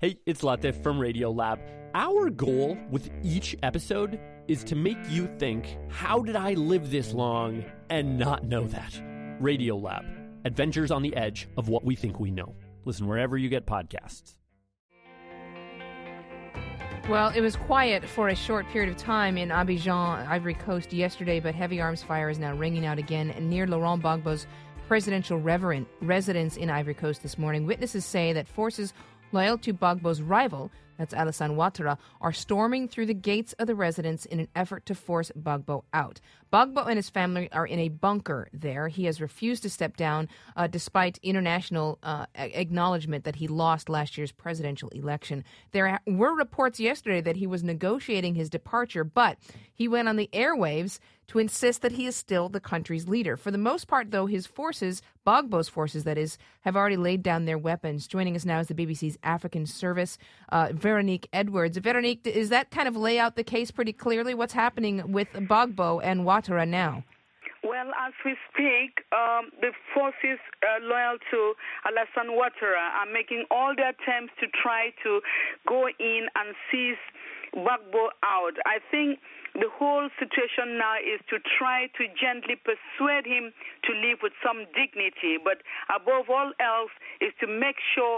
Hey, it's Latif from Radiolab. Our goal with each episode is to make you think, how did I live this long and not know that? Radiolab, adventures on the edge of what we think we know. Listen wherever you get podcasts. Well, it was quiet for a short period of time in Abidjan, Ivory Coast yesterday, but heavy arms fire is now ringing out again near Laurent Gbagbo's presidential residence in Ivory Coast this morning. Witnesses say that forces loyal to Gbagbo's rival, that's Alassane Ouattara, are storming through the gates of the residence in an effort to force Gbagbo out. Gbagbo and his family are in a bunker there. He has refused to step down despite international acknowledgement that he lost last year's presidential election. There were reports yesterday that he was negotiating his departure, but he went on the airwaves to insist that he is still the country's leader. For the most part, though, his forces, Gbagbo's forces, that is, have already laid down their weapons. Joining us now is the BBC's African service, Veronique Edwards. Veronique, does that kind of lay out the case pretty clearly? What's happening with Gbagbo and Ouattara now? Well, as we speak, the forces loyal to Alassane Ouattara are making all their attempts to try to go in and seize Gbagbo out. I think the whole situation now is to try to gently persuade him to live with some dignity, but above all else is to make sure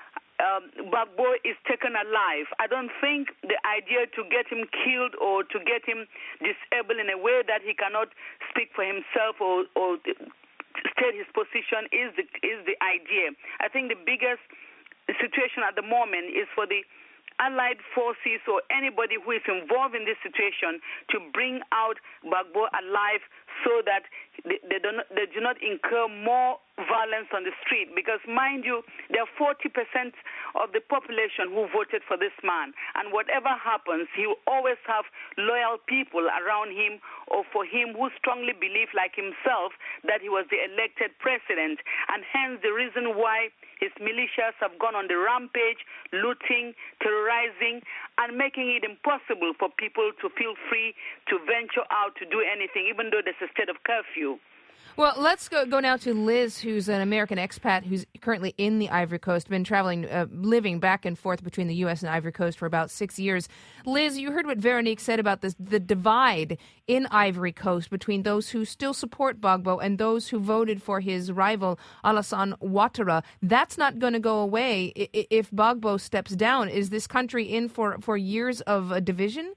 Gbagbo is taken alive. I don't think the idea to get him killed or to get him disabled in a way that he cannot speak for himself or state his position is the idea. I think the biggest situation at the moment is for the Allied forces or anybody who is involved in this situation to bring out Gbagbo alive so that they do not incur more violence on the street. Because, mind you, there are 40% of the population who voted for this man. And whatever happens, he will always have loyal people around him or for him who strongly believe, like himself, that he was the elected president. And hence the reason why his militias have gone on the rampage, looting, terrorizing, and making it impossible for people to feel free to venture out to do anything, even though there's a state of curfew. Well, let's go now to Liz, who's an American expat who's currently in the Ivory Coast, been traveling, living back and forth between the U.S. and Ivory Coast for about 6 years. Liz, you heard what Veronique said about the divide in Ivory Coast between those who still support Gbagbo and those who voted for his rival, Alassane Ouattara. That's not going to go away if Gbagbo steps down. Is this country in for years of a division?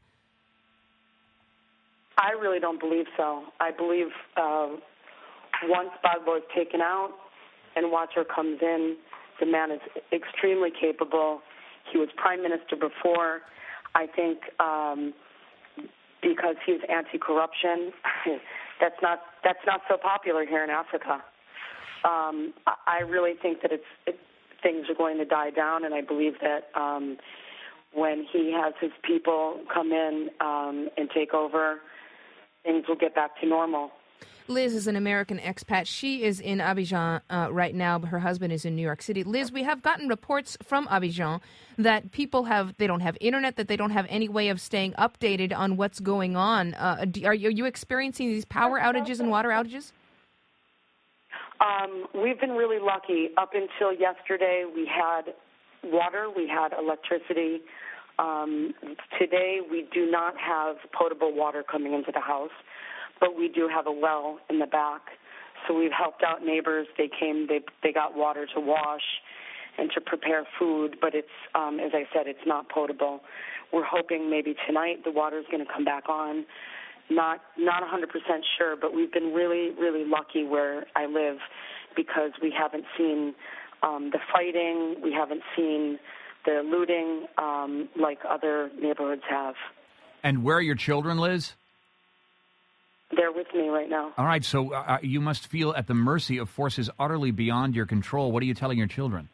I really don't believe so. I believe once Gbagbo is taken out and Ouattara comes in, the man is extremely capable. He was prime minister before. I think because he's anti-corruption, that's not so popular here in Africa. I really think that things are going to die down, and I believe that when he has his people come in and take over, things will get back to normal. Liz is an American expat. She is in Abidjan right now, but her husband is in New York City. Liz, we have gotten reports from Abidjan that people they don't have internet, that they don't have any way of staying updated on what's going on. Are you experiencing these power outages and water outages? We've been really lucky. Up until yesterday, we had water, we had electricity. Today, we do not have potable water coming into the house, but we do have a well in the back. So we've helped out neighbors. They came, they got water to wash and to prepare food, but it's, as I said, it's not potable. We're hoping maybe tonight the water's going to come back on. Not 100% sure, but we've been really, really lucky where I live because we haven't seen the fighting, we haven't seen the looting like other neighborhoods have. And where are your children, Liz? They're with me right now. All right, so you must feel at the mercy of forces utterly beyond your control. What are you telling your children?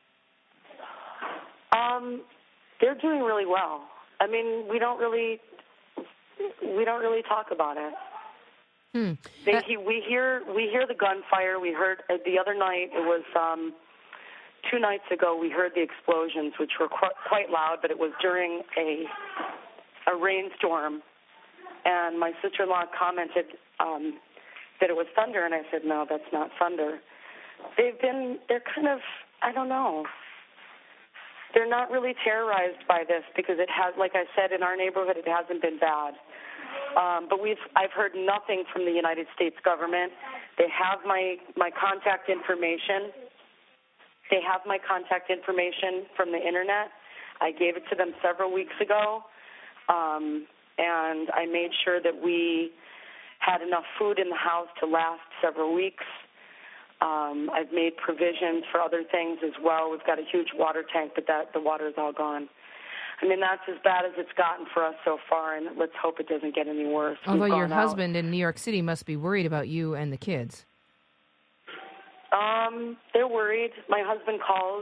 They're doing really well. I mean, we don't really talk about it. We hear the gunfire. We heard the other night. It was 2 nights ago. We heard the explosions, which were quite loud, but it was during a rainstorm. And my sister-in-law commented that it was thunder, and I said, no, that's not thunder. They're kind of, I don't know. they're not really terrorized by this because it has, like I said, in our neighborhood, it hasn't been bad. But I've heard nothing from the United States government. They have my contact information. They have my contact information from the internet. I gave it to them several weeks ago, and I made sure that we had enough food in the house to last several weeks. I've made provisions for other things as well. We've got a huge water tank, but the water's all gone. I mean, that's as bad as it's gotten for us so far, and let's hope it doesn't get any worse. Although your husband in New York City must be worried about you and the kids. They're worried. My husband calls,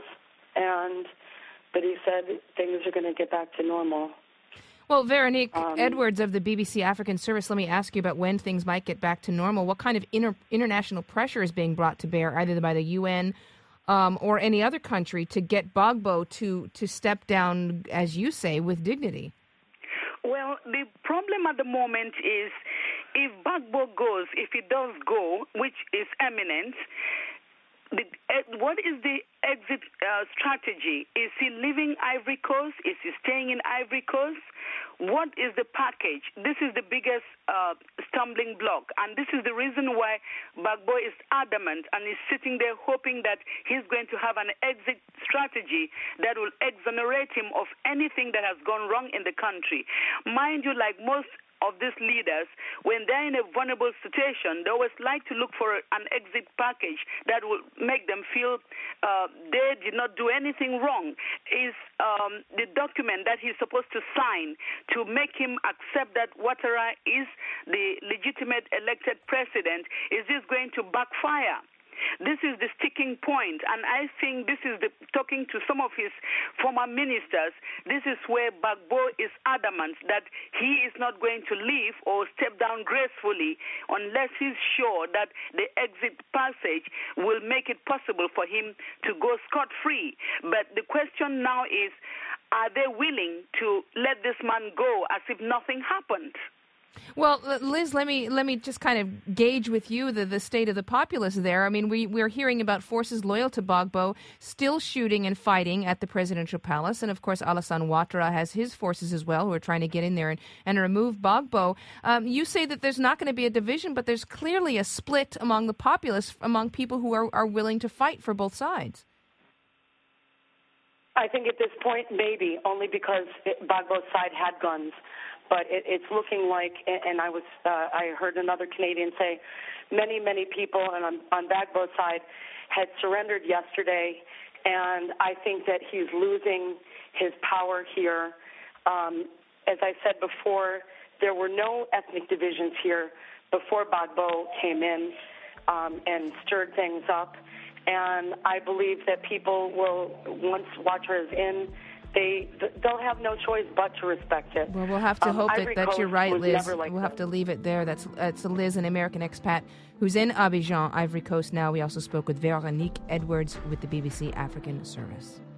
but he said things are going to get back to normal. Well, Veronique Edwards of the BBC African Service, let me ask you about when things might get back to normal. What kind of international pressure is being brought to bear, either by the UN or any other country, to get Gbagbo to step down, as you say, with dignity? Well, the problem at the moment is if Gbagbo goes, if he does go, which is imminent, what is the exit strategy? Is he leaving Ivory Coast? Is he staying in Ivory Coast? What is the package? This is the biggest stumbling block, and this is the reason why Gbagbo is adamant and is sitting there hoping that he's going to have an exit strategy that will exonerate him of anything that has gone wrong in the country. Mind you, like most of these leaders, when they're in a vulnerable situation, they always like to look for an exit package that will make them feel they did not do anything wrong. Is the document that he's supposed to sign to make him accept that Ouattara is the legitimate elected president, is this going to backfire? This is the sticking point, and I think this is talking to some of his former ministers. This is where Gbagbo is adamant that he is not going to leave or step down gracefully unless he's sure that the exit passage will make it possible for him to go scot-free. But the question now is, are they willing to let this man go as if nothing happened? Well, Liz, let me just kind of gauge with you the state of the populace there. I mean, we're hearing about forces loyal to Gbagbo still shooting and fighting at the presidential palace. And, of course, Alassane Ouattara has his forces as well who are trying to get in there and remove Gbagbo. You say that there's not going to be a division, but there's clearly a split among the populace, among people who are willing to fight for both sides. I think at this point, maybe, only because Gbagbo's side had guns. But it's looking like, and I heard another Canadian say, many people on Gbagbo's side had surrendered yesterday, and I think that he's losing his power here. As I said before, there were no ethnic divisions here before Gbagbo came in and stirred things up, and I believe that people will, once Ouattara is in, they'll have no choice but to respect it. Well, we'll have to hope that you're right, Liz. We'll have to leave it there. It's Liz, an American expat who's in Abidjan, Ivory Coast now. We also spoke with Veronique Edwards with the BBC African Service.